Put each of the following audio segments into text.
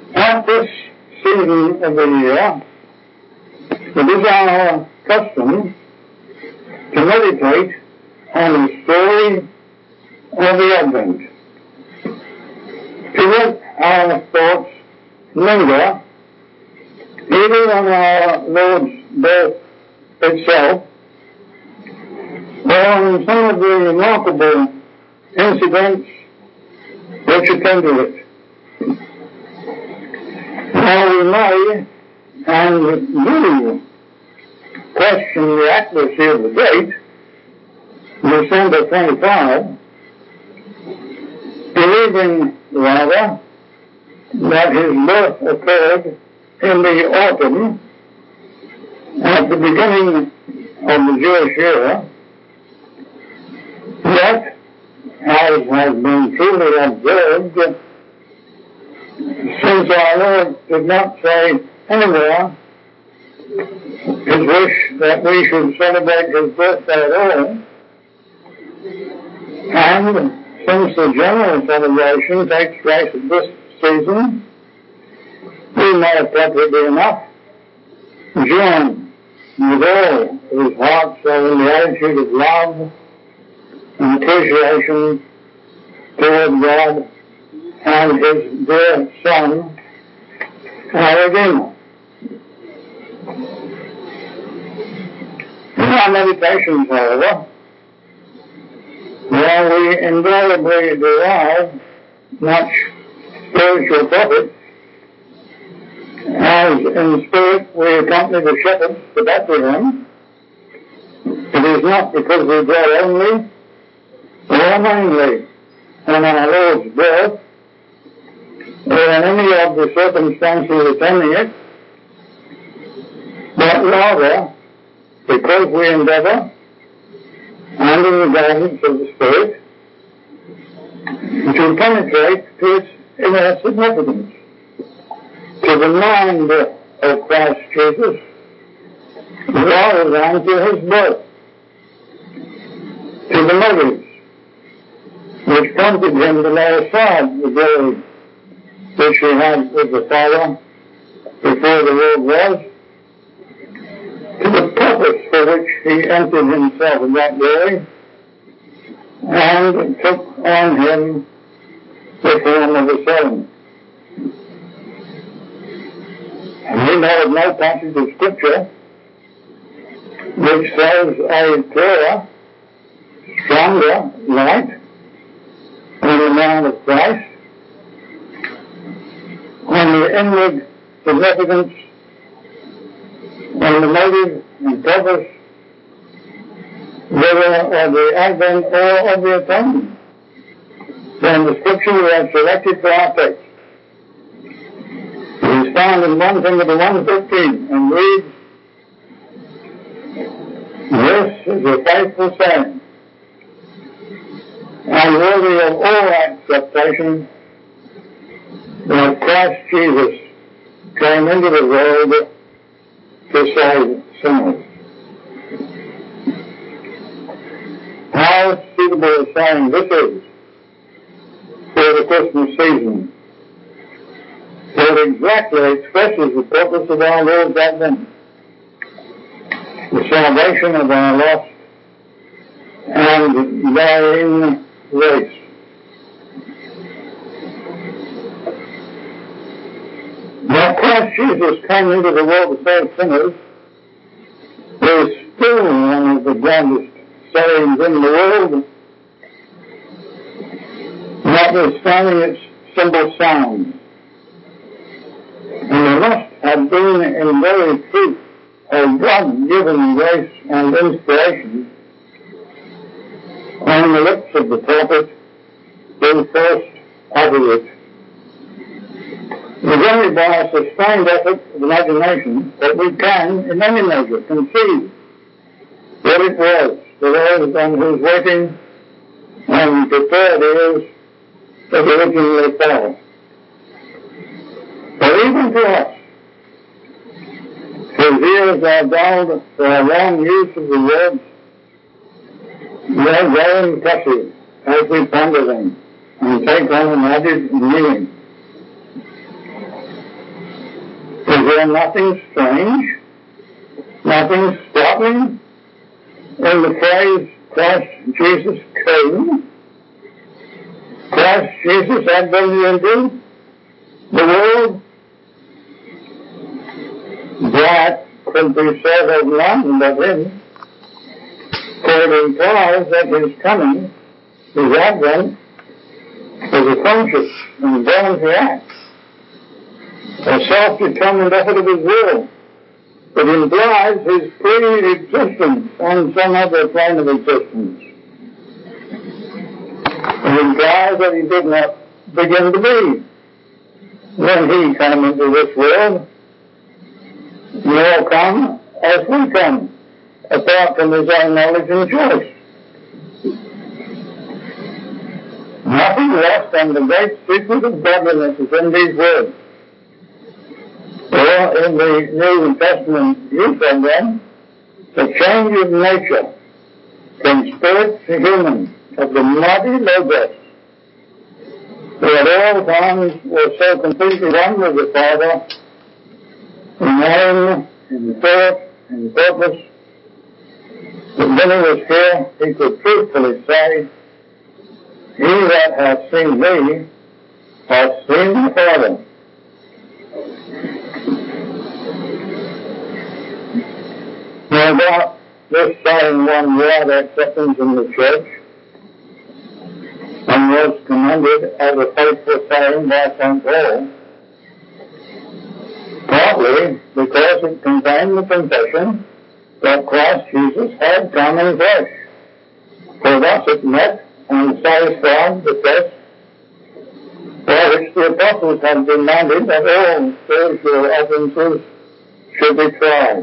At this season of the year, it is our custom to meditate on the story of the Advent, to let our thoughts linger either on our Lord's birth itself or on some of the remarkable incidents which attended it. Now we may and do question the accuracy of the date, December 25, believing rather that his birth occurred in the autumn at the beginning of the Jewish year, yet, as has been truly observed, since our Lord did not say anywhere his wish that we should celebrate his birthday at all, and since the general celebration takes place at this season, we may appropriately enough join with all whose hearts are in the attitude of love and appreciation toward God and his dear Son, our Redeemer. In our meditations, however, while we invariably derive much spiritual profit, as in spirit we accompany the shepherds to Bethlehem, it is not because we dwell only or mainly on our Lord's birth or in any of the circumstances attending it, but rather because we endeavor, under the guidance of the Spirit, to penetrate to its inner significance, to the mind of Christ Jesus, rather than to his birth, to the motives which prompted him to lay aside the glory which he had with the Father before the world was, to the purpose for which he emptied himself of that glory and took on him the form of a servant. And we know of no passage of Scripture which says a clearer, stronger light on the man of Christ, on the inward significance, on the motive and purpose, whether of the Advent or of the Atonement, than the Scripture we have selected for our text. It is found in 1 Timothy 1:15 and reads, "This is a faithful saying, and worthy of all acceptation, that Christ Jesus came into the world to save sinners." How suitable a saying this is for the Christmas season, for it exactly expresses the purpose of our Lord's Advent, the salvation of our lost and dying race. That Christ Jesus came into the world to save sinners is still one of the grandest sayings in the world, notwithstanding its simple sound. And there must have been in very truth a God-given grace and inspiration on the lips of the prophet who first uttered it. It was only by a sustained effort of imagination that we can, in any measure, conceive what it was for those on whose waiting and prepared ears it originally fell. But even to us, whose ears are dulled for a long use of the words, they are very impressive as we ponder them and take on an added meaning. there nothing strange, nothing startling in the phrase Christ Jesus came? Christ Jesus had been into the world? That could be said of none but him, for it implies that his coming, his advent, was a conscious and voluntary act, a self-determined effort of his will. It implies his pre-existence on some other plane of existence. It implies that he did not begin to be when he came into this world, nor come as we come, apart from his own knowledge and choice. Nothing less than the great secret of godliness is in these words. Or in the New Testament use of them, the change of nature from spirit to human, of the mighty Logos, who at all times was so completely one with the Father, in aim, in thought, in purpose, that when he was here, he could truthfully say, "He that hath seen me hath seen the Father." No doubt this saying won wide acceptance in the church and was commended as a faithful saying by St. Paul, partly because it contained the confession that Christ Jesus had come in flesh, for thus it met and satisfied the test by which the apostles had demanded that all spiritual utterances should be tried.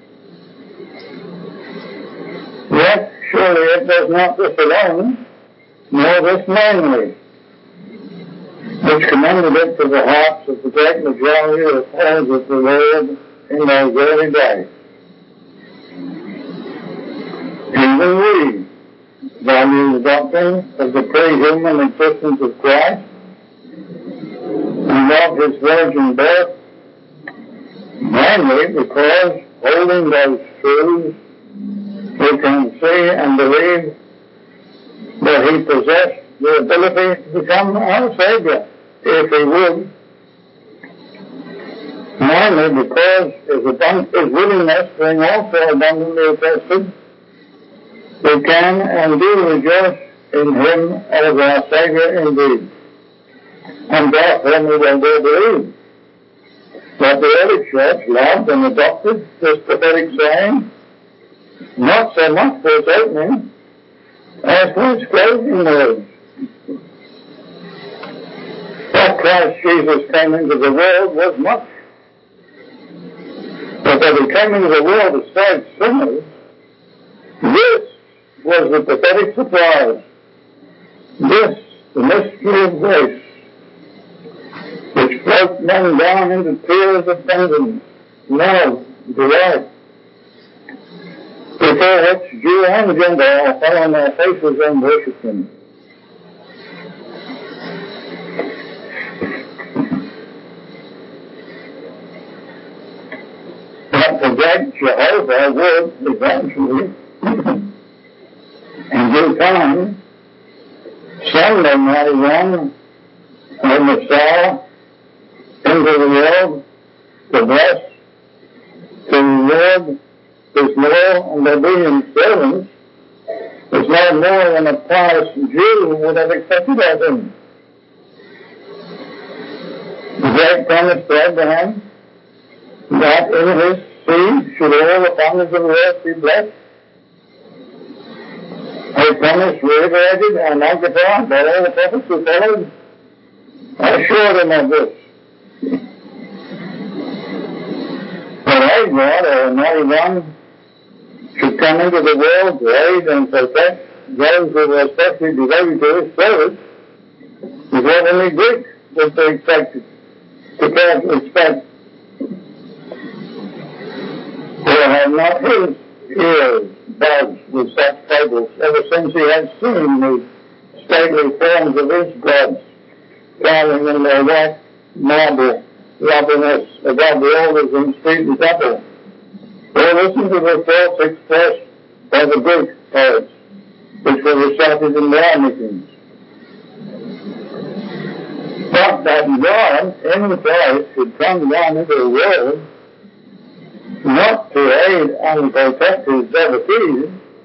Yet, surely it was not this alone, nor this mainly, which commended it to the hearts of the great majority of the followers of the Lord in those early days. Even we value the doctrine of the pre-human existence of Christ and love his virgin birth, mainly because, holding those truths, we can see and believe that he possessed the ability to become our Savior, if he would. Mainly because his willingness being also abundantly attested, we can and do rejoice in him as our Savior indeed. And therefore we will dare believe that the early church loved and adopted this prophetic saying, not so much for its opening as for its closing words. That Christ Jesus came into the world was much, but that he came into the world to save sinners, this was the prophetic surprise, this the mystery of grace, which broke men down into tears of tenderness, love, delight, before which Jew and Gentile fell on their faces and worshipped him. But the great Jehovah would eventually, in due time, send the mighty one, the Messiah, into the world to bless, to reward his loyal and obedient servants, is no more than a pious Jew would have expected of him. The great promise to Abraham, that in his seed should all the families of the earth be blessed, a promise reiterated and magnified by all the prophets who followed, assured him of this. But Hagar, the mighty one, should come into the world to aid and protect those who were especially devoted to his service, is what only Greek would be expected to expect. For have not his ears buzzed with such fables ever since he had seen the stately forms of his gods, traveling in their white marble loveliness above the altars in street and temple. Or listen to the thoughts expressed by the Greek poets, which were recited in their meetings. But that God in Christ should come down into the world, not to aid and protect his devotees,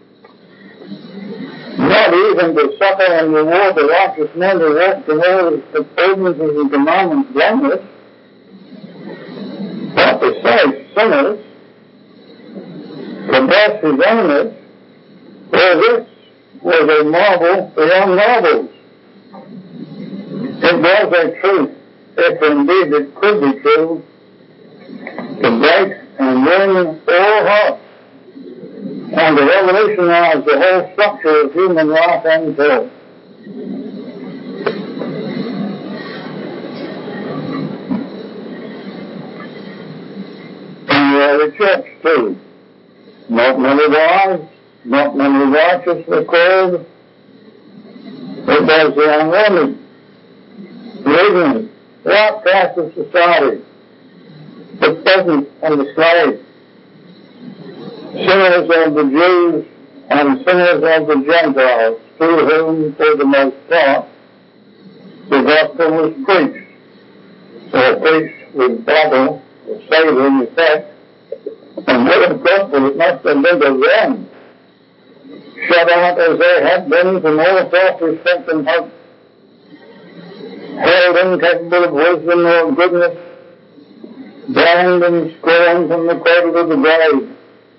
not even to succor and reward the righteous men who walk in all the ordinances and commandments blameless, but to save sinners, to bless his enemies, for this was a marvel beyond marvels. It was a truth, if indeed it could be true, to break and win all hearts, and to revolutionize the whole structure of human life and thought. And the early church too. Not many wise, not many righteous were called. It was the unlearned, the ignorant, the outcast of society, the peasant and the slave, sinners of the Jews and sinners of the Gentiles, to whom, for the most part, the gospel was preached, or preached with Bible, or saving effect, and what a gospel it must have been to them, shut out as they had been from all self-respect and hope, held incapable of wisdom or goodness, banned and scorned from the cradle to the grave.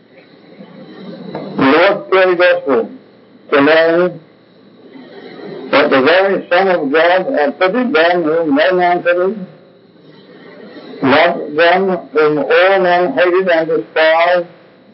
What great gospel to learn that the very Son of God had pitied them whom no man pitied, loved them whom all men hated and despised,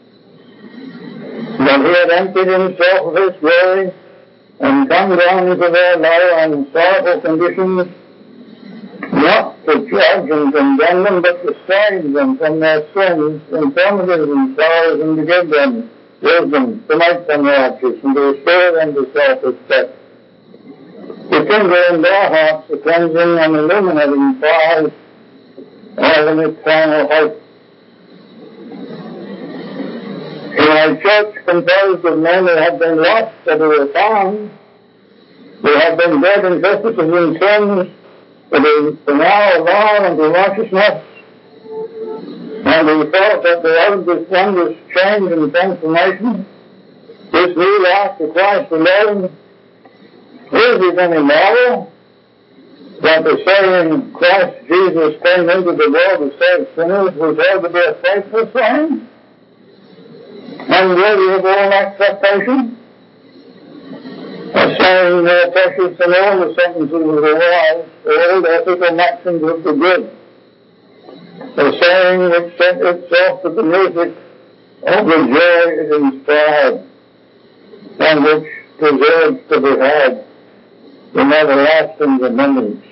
that he had emptied himself of his glory and come down into their low and sorrowful conditions, not to judge and condemn them, but to save them from their sins, infirmities and sorrows, and to give them wisdom, to make them righteous, and to restore them to self-respect. To kindle in their hearts the cleansing and illuminating fires of an eternal hope. In a church composed of men who have been lost but who are found, who have been dead in trespasses and sins, but who now alive unto righteousness, and who thought that they owed this wondrous change and transformation, this new life to Christ alone, is it any marvel that the saying, Christ Jesus came into the world to save sinners, was held to be a faithful saying, and worthy of all acceptation? A saying more precious than all the sentences of the wise, all the ethical maxims of the good. A saying which sent itself to the music of the joy it inspired, and which deserves to be had in everlasting remembrance.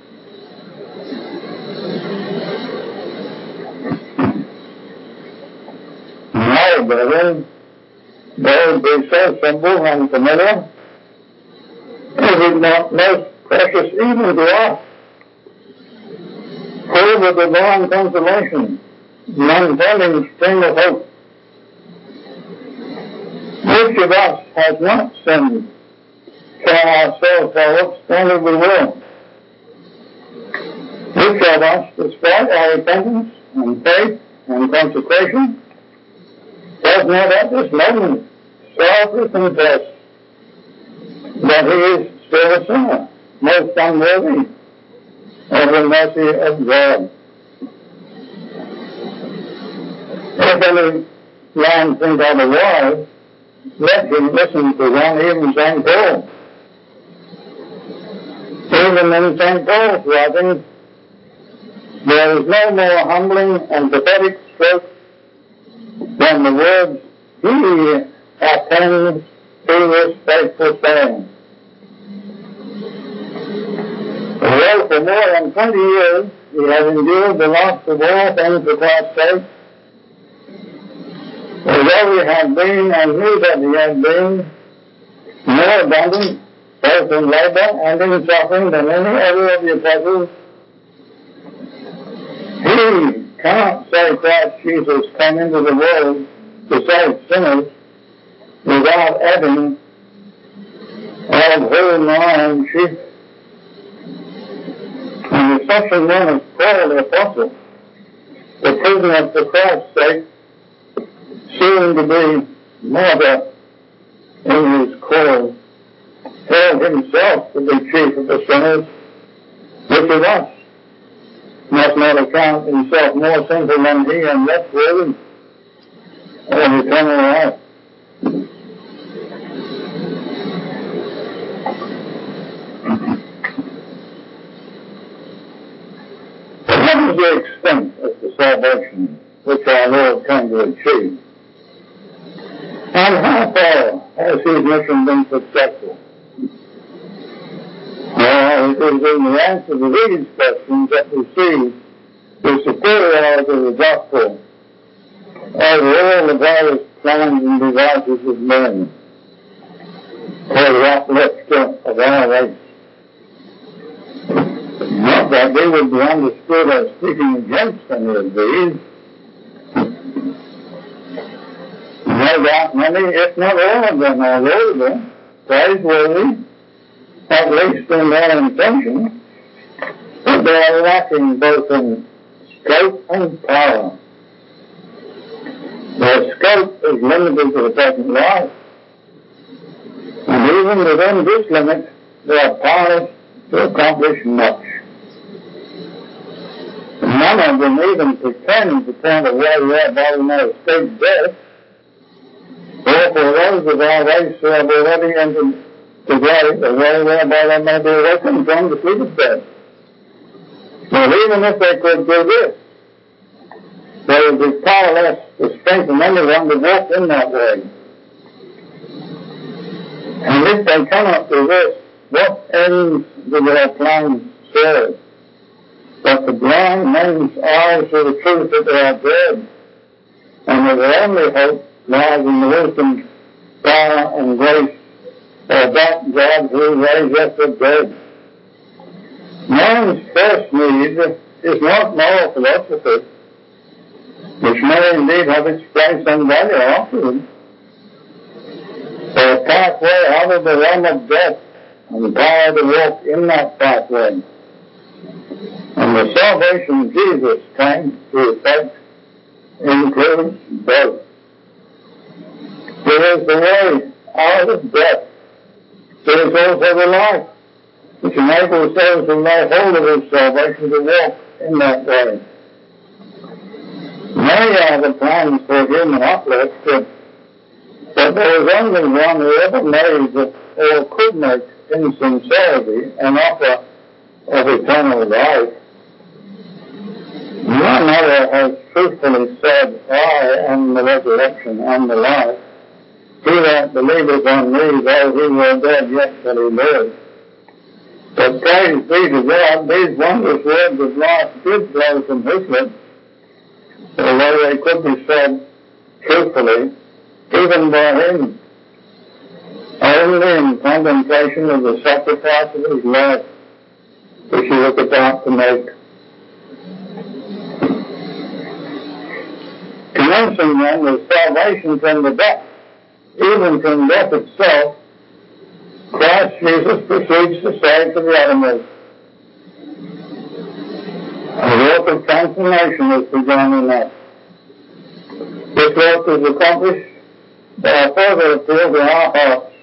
Now, brethren, though it be so simple and familiar, is it not most precious even to us, for the divine consolation, maintaining spring of hope? Which of us has not sinned? Can ourselves for what standard we will? Which of us, despite our repentance and faith and consecration, does not at this moment sorrowfully confess that he is still a sinner, most unworthy of the mercy of God? If any man think otherwise, let him listen to one, even St. Paul. Even in St. Paul's writings, there is no more humbling and pathetic stroke than the words, he attends to this faithful saying. Well, for more than 20 years, he has endured the loss of all things for Christ's sake. Although he had been and knew that he had been more abundant, both in labor and in suffering, than any other of the apostles, we cannot say Christ Jesus came into the world to save sinners without adding of whom I am chief. And there's such a one as Paul the Apostle, the prisoner for Christ's sake, soon to be martyr in his cause, held himself to be chief of the sinners, which of us must not account himself more sinful than he and less worthy of eternal life. What is the extent of the salvation which our Lord came to achieve? And how far has his mission been successful? It is in the answer to these questions that we see the superiority of the gospel over all the various plans and devices of men for the uplift of our race. Not that they would be understood as speaking against any of these. No doubt many, if not all of them, are laudable, praiseworthy, at least in their intention, but they are lacking both in scope and power. Their scope is limited to the present life, and even within this limit, they are powerless to accomplish much. None of them even pretend to point a way whereby we may escape death, or for those of our race who have already entered the grave, a way whereby they may be awakened from the sleep of death. But even if they could do this, they would be powerless to strengthen anyone to walk in that way. And if they cannot do this, what ends do their plans serve? But to blind men's eyes to the truth that they are dead, and that their only hope lies in the wisdom, power, and grace of that God who raiseth the dead. Man's first need is not moral philosophy, which may indeed have its place and value afterwards, but a pathway out of the realm of death, and power to walk in that pathway. And the salvation Jesus came to effect includes both. There is the way out of death. There is also the life, which enables those who lay hold of his salvation to walk in that way. Many are the plans for human uplift, but there is only one who ever made or could make in sincerity an offer of eternal life. None other has truthfully said, I am the resurrection and the life. He that believeth on me, though he were dead, yet shall he live. But praise be to God, these wondrous words of life did flow from his lips, although they could be said truthfully, even by him, only in contemplation of the sacrifice of his life, which he was about to make. Commencing then with salvation from the death, even from death itself, Christ Jesus proceeds to save to the uttermost. A work of transformation is begun in us. This work is accomplished by a further appeal to our hearts.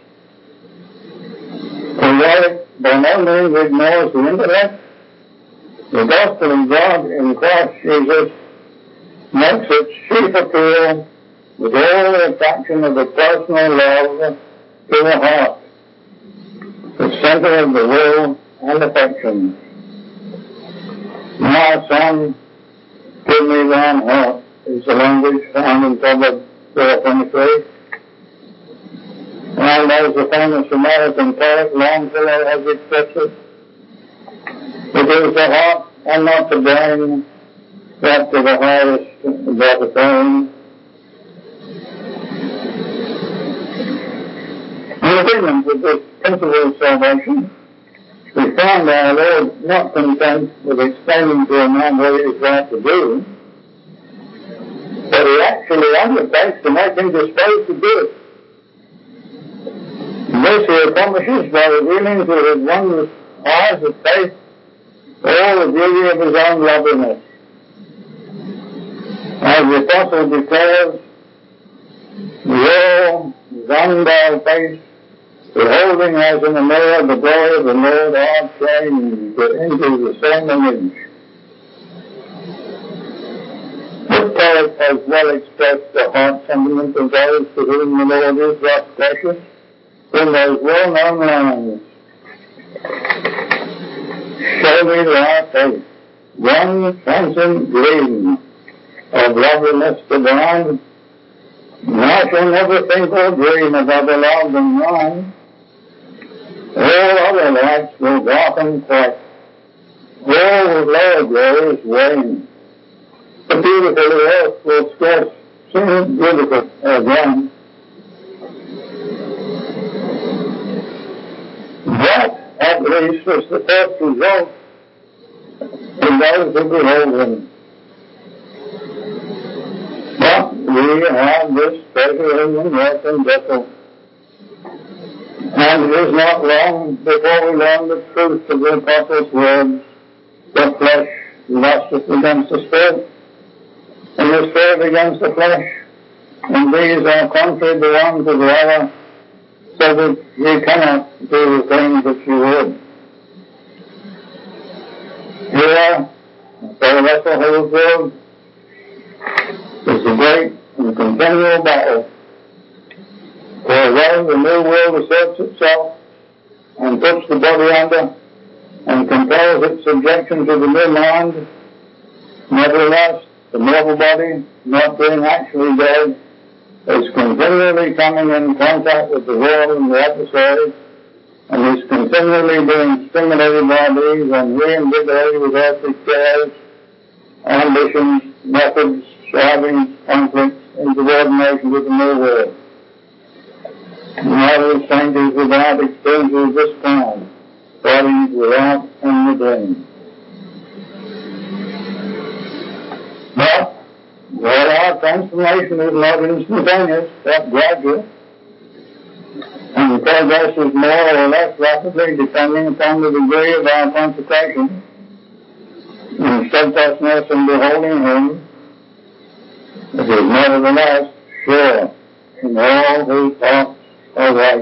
Although it by no means ignores the intellect, the gospel of God in Christ Jesus makes its chief appeal with all the attraction of the personal love to the heart, the center of the will and affection. My son, give me thine heart, is the language found in Proverbs 4:23. And as the famous American poet Longfellow has expressed it, it is the heart and not the brain that to the highest doth attain. In agreement with this principle of salvation, we find our Lord not content with explaining to a man what he is right to do, but he actually undertakes to make him disposed to do it. This he accomplishes by revealing to his wondrous eyes of faith all the beauty of his own loveliness. As the Apostle declares, "Lo, thine thou face, beholding as in a mirror the glory of the Lord, are changed into the same image." The poet has well expressed the heart sentiment of those to whom the Lord is thus precious in those well-known lines. Show me thy face, one transient gleam of loveliness divine, and I shall never think or dream of other love than mine. All other lights will darken quite, all lower glories wane. The beautiful earth will scarce seem beautiful again. That, at least, was the first result in those who behold him. But we have this treasure in the earth and vessel, and it is not long before we learn the truth of the Apostle's words: the flesh lusteth against the Spirit, and the Spirit against the flesh, and these are contrary the one to the other, so that ye cannot do the things that you would. Here, Brother Russell has observed, is the great and continual battle. For although the new world asserts itself and puts the body under and compels its subjection to the new mind, nevertheless, the mortal body, not being actually dead, is continually coming in contact with the world and the adversary, and is continually being stimulated by these and reinvigorated with earthly cares, ambitions, methods, strivings, conflicts, and subordination with the new world. Now the saint is without experiences of this kind, bodies without and within. But while our transformation is not instantaneous, but gradual, and progresses more or less rapidly depending upon the degree of our consecration and steadfastness in beholding him, it is nevertheless sure in all his thoughts are right.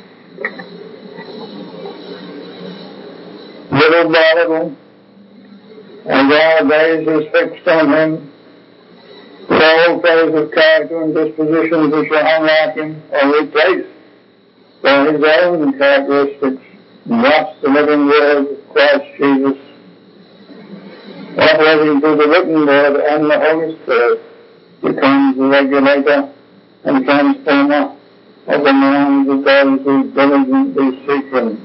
Little by little, as our gaze is fixed on him, the old phase of character and dispositions which are unlike him are replaced by his own characteristics, and thus the living word of Christ Jesus, operating through the written word and the Holy Spirit, becomes the regulator and transformer of the minds of those who diligently seek him.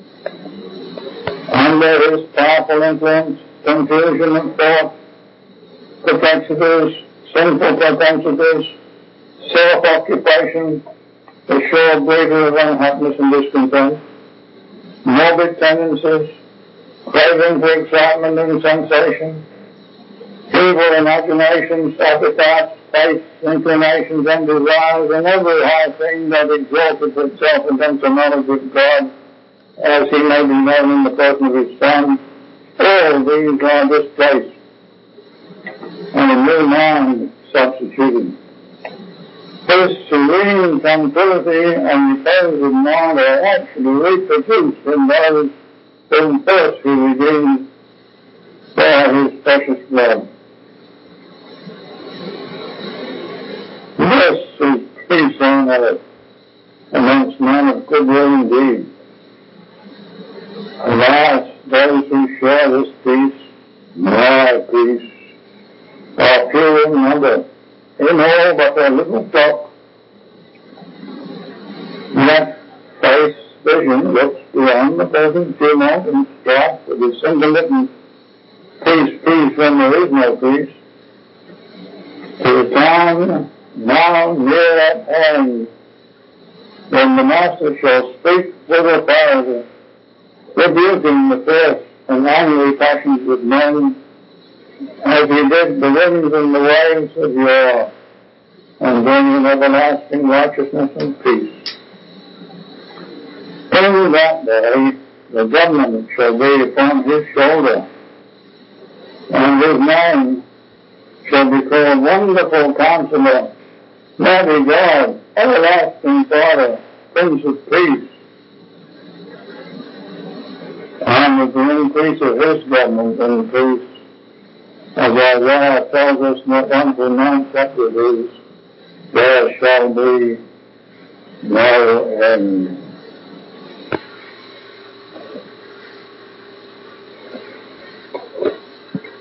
Under his powerful influence, confusion of thought, perplexities, sinful propensities, self-occupation, the sure breeder of unhappiness and discontent, morbid tendencies, craving for excitement and sensation, evil imaginations, appetites, faiths, inclinations, and desires, and every high thing that exalteth itself against the knowledge of God, as he may be known in the person of his Son, all these are displaced, and a new mind substituted. This serene tranquility and repose of mind are actually reproduced in those whom first he redeemed by his precious blood. This is peace on earth amongst men of good will indeed. Alas, those who share this peace, my peace, are few in number, in all but a little flock. That face vision looks beyond the present tumult and strife with its intermittent peace, peace when there is no peace, to a time now near at hand when the Master shall speak with authority rebuking the fierce and angry passions of men, as he did the winds and the waves of yore, and bringing everlasting righteousness and peace. In that day the government shall be upon his shoulder, and his name shall be called Wonderful Counselor, Mighty God, Everlasting Father, Prince of Peace. And with the increase of his government increase, as Isaiah tells us not one to 9 chapters, there shall be no end.